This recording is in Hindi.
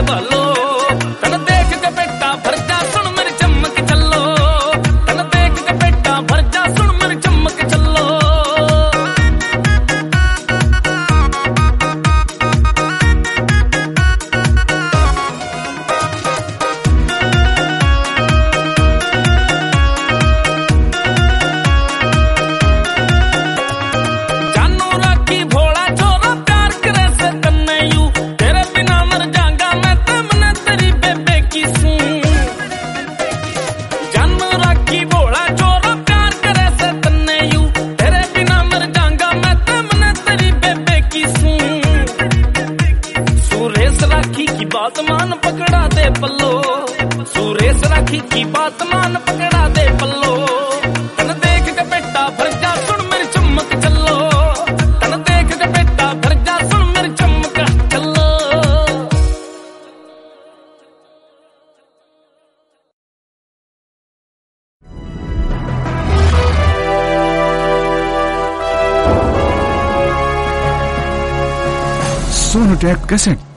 भलो। तन देख के बेटा भर जा सुन मेरी चमक चलो। तन देख के बेटा भर जा सुन मेरी चमक चलो। जानू राखी भोला छोरा प्यार करे से तन्ने यू। तेरे बिना मर जाऊंगा मैं तमने तेरी बेबे की सूं। जानू राखी भोला छोरा प्यार करे से तन्ने यू। तेरे बिना मर जाऊंगा मैं तमने तेरी बेबे की सूं। सुरेश राखी की बात मान पकड़ा दे पल्लो। सुरेश राखी की बात मान पकड़ा दे पल्लो। तन देख के बेटा भर जा सुन मेरी चमक चलो। तन देख के बेटा भर जा सुन मेरी चमक चलो। सोनोटेक कैसेट।